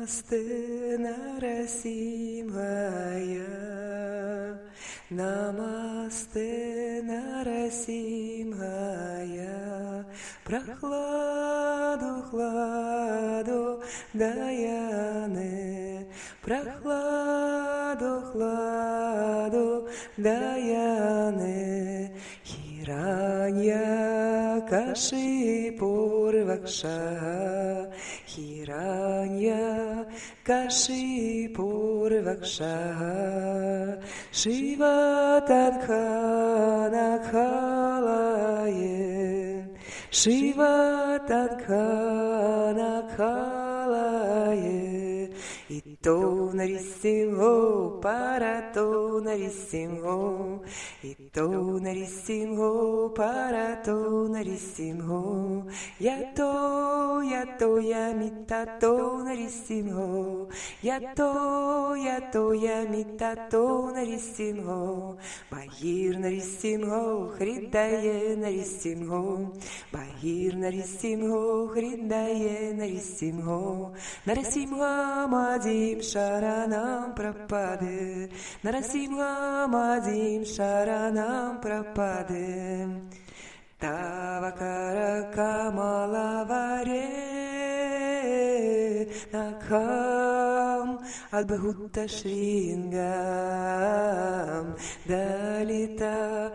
Намасте Нарасимхая, Намасте Нарасимхая, прохладу, хладу даяне, прохладу, хладу даяне, Хиранья Кашипурвакша, Хиранья Кашипурвакша, Шива Тадхана Калае, Шива Тадхана Калае, Ито Нарисимхо, Парато Нарисимхо, Ито Нарисимхо, Парато Нарисимхо, Ято, Ято, Ямитато Нарисимхо, Ято, Ято, Ямитато Нарисимхо, Бахир Нарисимхо, Хридае Нарисимхо, Бахир Нарисимхо, Хридае Нарисимхо, Нарисимха Мадим Шаранам Прападе, Нарасимха Мадим Шаранам Прападе, Тавакара Камалаваре Накам Адбхутта Шрингам Далита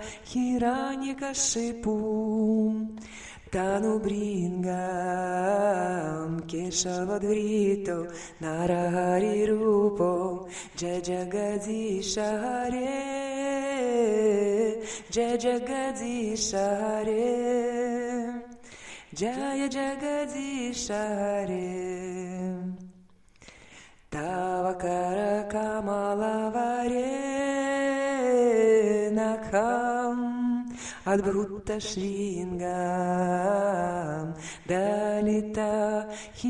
Хираньякашипу Тану Брингам Кешавадврито Нарари Рупо Джаджагадиша Харе Джаджагадиша Харе Джая Джагадиша Харе Тавакара Камалаваре Накам Адбхутта Шрингам Далита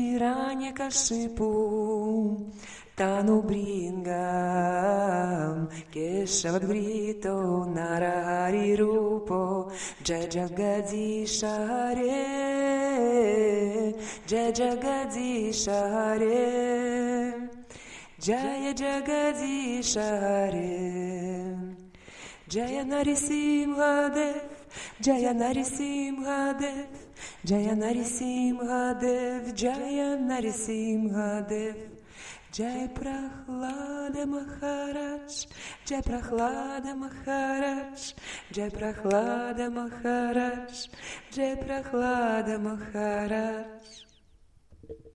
Хираньякашипу Тану Брингам Кешавадврито Нарари Рупо Джаджагадиша Харе Джаджагадиша Харе Джая Джагадиша Харе Jaya Narisimhadev, Jaya Narisimhadev, Jaya Narisimhadev, Jaya Narisimhadev, Jai Prahlada Maharaj, Jai Prahlada Maharaj, Jai Prahlada Maharaj, Jai Prahlada Maharaj.